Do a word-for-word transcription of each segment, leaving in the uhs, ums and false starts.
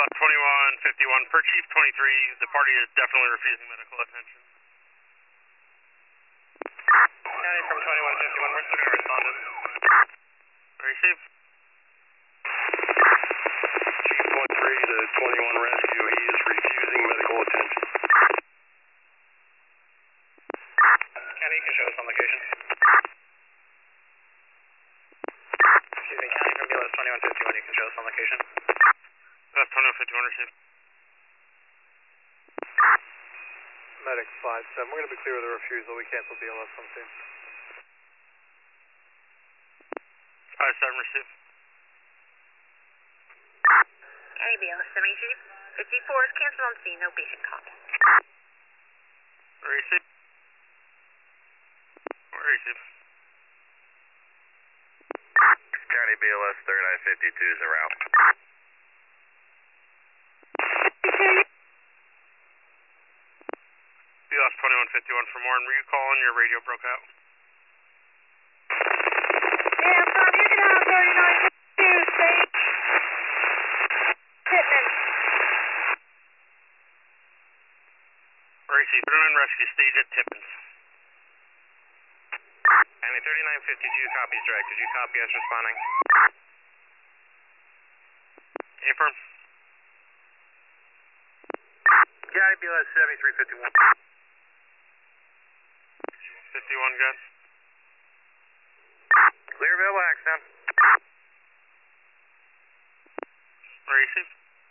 twenty-one fifty-one, per Chief twenty-three, the party is definitely refusing medical attention. County from twenty-one fifty-one, we're still going to respond. Receive. Chief twenty-three to twenty-one rescue, he is refusing medical attention. County, you can show us on location. Excuse me, County from B L S twenty-one fifty-one, you can show us on location. That's twenty-one fifty-one, receive. Medic five seven, we're going to be clear with the refusal. We cancel B L S on scene. five seven, receive. County B L S seventy-two fifty-four is canceled on scene, no patient contact. Receive. Receive. County B L S thirty-nine fifty-two is en route. B L S twenty-one fifty-one for Morton, were you calling? Your radio broke out. Yeah, Bob, you're going to have thirty-nine fifty-two, stage Pittman. Receive. thirty-nine rescue, stage at Tippins. County thirty-nine fifty-two copies direct. Did you copy us responding? Affirm. County B L S seventy-three fifty-one. fifty-one, good. Clear available Axon. Receive.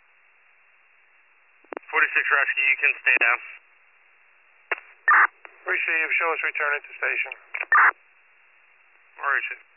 forty-six rescue, you can stay down. Receive, show us returning to station. Receive.